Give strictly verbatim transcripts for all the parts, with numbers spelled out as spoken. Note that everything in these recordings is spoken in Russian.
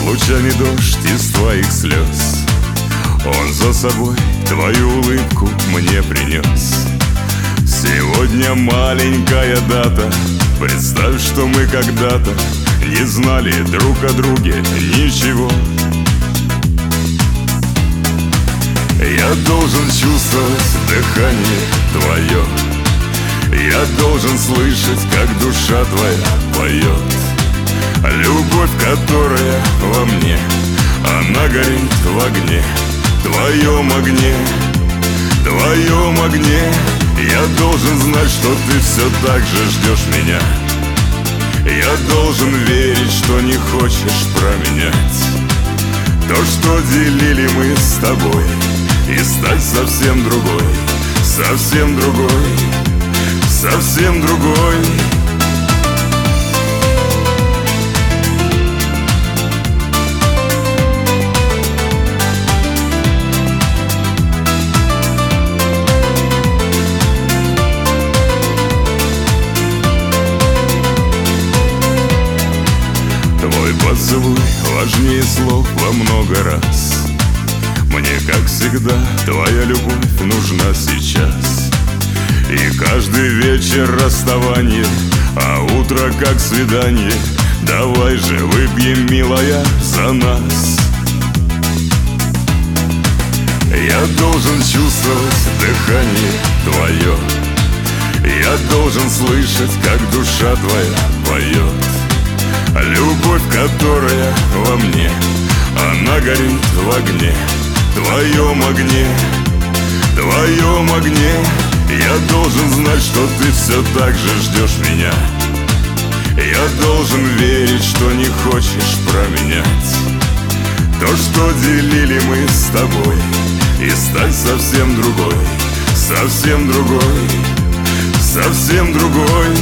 лучами дождь из твоих слез. Он за собой твою улыбку мне принес. Сегодня маленькая дата. Представь, что мы когда-то не знали друг о друге ничего. Я должен чувствовать дыхание твое. Я должен слышать, как душа твоя поет. Любовь, которая во мне, она горит в огне, твоем огне, твоем огне. Я должен знать, что ты все так же ждешь меня. Я должен верить, что не хочешь променять то, что делили мы с тобой, и стать совсем другой, совсем другой, совсем другой. Твой поцелуй важнее слов во много раз. Мне, как всегда, твоя любовь нужна сейчас. И каждый вечер расставание, а утро как свидание. Давай же выпьем, милая, за нас. Я должен чувствовать дыхание твое. Я должен слышать, как душа твоя поет. Любовь, которая во мне, она горит в огне, твоем огне, твоем огне. Я должен знать, что ты все так же ждешь меня. Я должен верить, что не хочешь променять то, что делили мы с тобой, и стать совсем другой, совсем другой, совсем другой.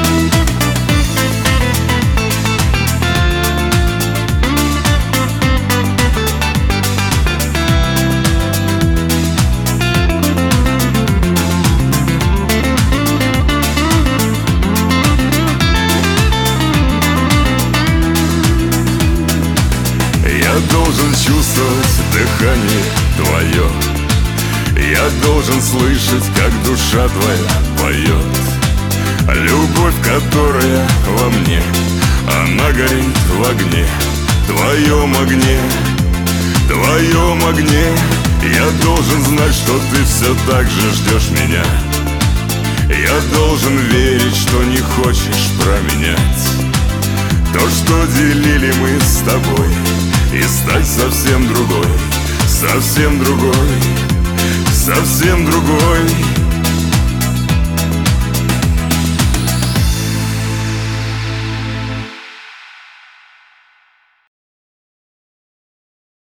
Я должен чувствовать дыхание твое. Я должен слышать, как душа твоя поет. Любовь, которая во мне, она горит в огне, твоем огне, твоем огне. Я должен знать, что ты все так же ждешь меня. Я должен верить, что не хочешь променять то, что делили мы с тобой, и стать совсем другой, совсем другой, совсем другой.